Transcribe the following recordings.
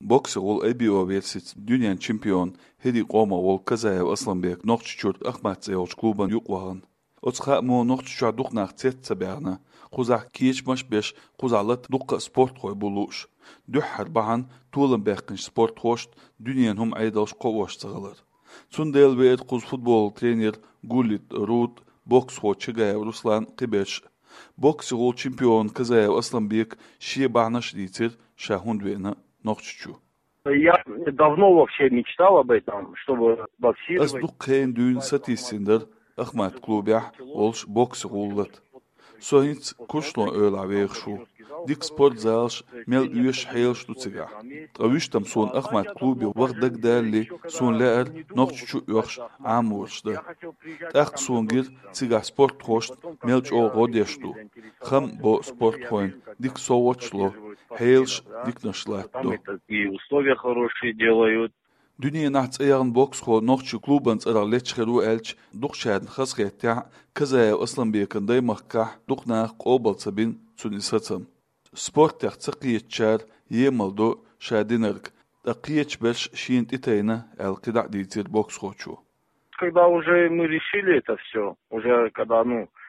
Boksi ol EBO versit dünyanın çempion hedi qoma ol Kazayev Aslanbek noqçurt Ahmet Zeyolç kluban yuqwağın. Otsqa mo noqçuça duqnaq tsetsa bärna. Quzaq kiçmaş beş quzalat duqqa sport qoy buluş. Dühhar bahan tuğlan bəqinç sport hoşt dünyanın hum aydalş qovoş sığılır. Tsundel veet quz futbol trener Gulit Rud boks hoçıgayev Ruslan Qibeş. Boksi ol çempion Kazayev Aslanbek şiye bahnaş ditir şahund vena noqçuçu. Я давно вообще мечтал об этом, чтобы боксировать. As duqqayn düğün satissindir Ahmet klubya olş boksi gullat. Sohint kuşlo öyle veğşu. Dik sport zalş mel üyeş hayalş tutsiga. Tavüştam son Ahmet klubi vaqdak dalli son laar noqçuçu yoqş amurşda. Taq son gir tsiga sport hoşt melç o godeştu. Xam bo sport hoyn dik sovoçlo hayalş dik nashlatdo. И условия хорошие делают. Dünya nachts ayağın boks xo noqçu klubans ara leçxeru elç duqşadın xasqetya Kazayev Aslanbek'in daymaqqa duqna qobalsabin sunisatım. Sport taqiyetçar yemaldo şadinerg. Taqiyetç belş şint itayna alqida ditir boks xoçu. Когда уже мы решили это все, уже когда,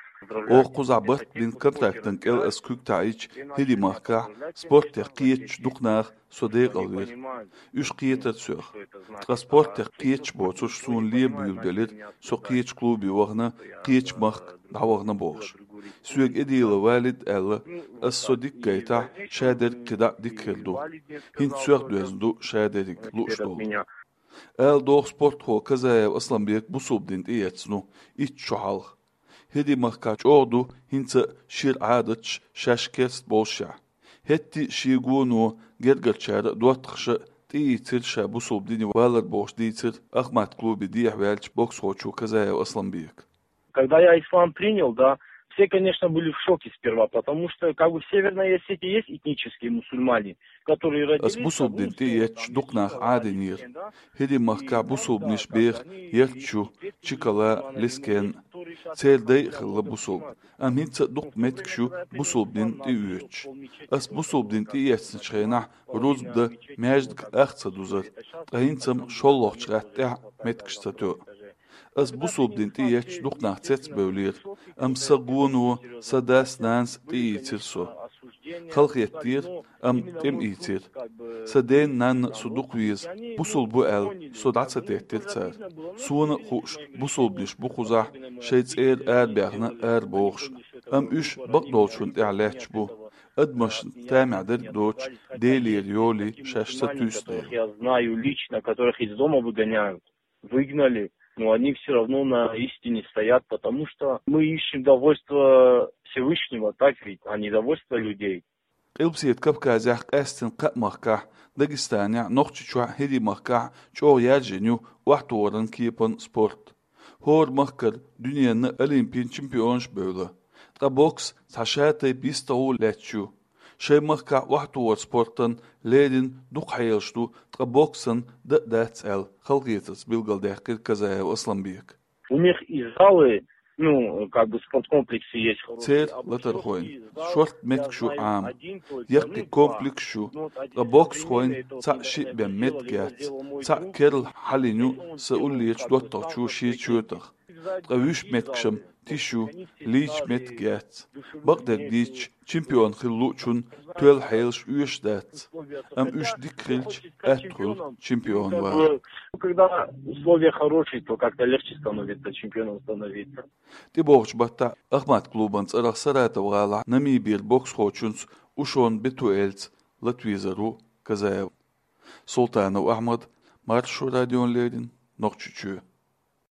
O quzabat bin kontraktın el askuk taiç hedi mahka sport taqiyetç duqnaq sodeq alver. Üç qiyetat sög. Transport taqiyetç boçuş sun liye büyülbelir soqiyetç klubi wagna qiyetç maq dawagna boğş. Süeg ediyla valid elle as sodik gayta şader kida dikheldu. Hint sög dözdu şaderik luçdol. El doğ sport ho Kazayev Aslanbek bu subdin iyetsnu iç çoğal. Hedi mahkaç oldu hinsa şir adatç şaşkest bolşa. Hetti şigunu gergerçer duatxşı tiyitir şa bu subdini valar boş diyitir Ahmet klubi diyah velç boks hoçu Kazayev Aslanbek. Когда я ислам принял, да, все, конечно, были в шоке сперва, потому что как бы в Северной Осетии есть этнические мусульмане, которые родились... As bu subdin tiyetç duqnaq adinir. Hedi mahka bu subniş beğ yertçu çikala lisken Цельдай хылла бусул. Амитса дук меткшу бусулбдин тиюч. Ас бусулбдин тиятсн чхайна рузбда мяждк ахца дузар. Таинцам шоллох чгаття меткштату. Ас бусулбдин тияч дукнах цец бөлир. Ам сагуну садас нанс тиитсирсу. Халқиеттир ам тем итир. Саден нан судук виз бусул бу эл судатса теттилцар. Суна хуш бусул блиш бу хуза шейц бяхна боғш. Ам үш бақдолшун тиалач бу. Адмашн тамадыр доч делир йоли шашса тюстер. Я знаю лично, которых из дома выгоняют. Выгнали. Но они все равно на истине стоят, потому что мы ищем довольство Всевышнего, так ведь, а не довольство людей. Илбсиет Кавказах Астин Катмахка, Дагестания, Нохчичуа, Хеди Махка, Чо Яджиню, Вахтуоран Кипан спорт. Хор Махкар, Дünyanın Олимпиан чемпионш бөлі. Тра бокс, Сашатай Бистау Лечу. Шей Махка Вахтуор спортан, Ледин Дух Хайлшту, Тра боксан Датс Эл, Халгетас Билгалдехкир Казаев Асламбек. У них и залы, как бы спорткомплексы есть. Цер Латархойн, Шорт Меткшу Ам, Якти Комплексшу, Тра бокс Хойн, Ца Шибен Метгят, Ца Керл Халиню, Саулич Доттачу Шичутах. Тра Виш Меткшам, Тишу, Лич Метгят. Багдак Дич, чемпион Хиллучун, Туэл Хейлш Уештат. Ам Уш Дикрильч, Этрул, чемпион вар. Когда условия хорошие, то как-то легче становится чемпионом становиться. Ти борч бата Ахмат клубанц арах сарата вгала Намибир бокс хочунц ушон битуэлц Латвизару Казаев. Султанов Ахмад, Маршу радион ледин, Нохчучу.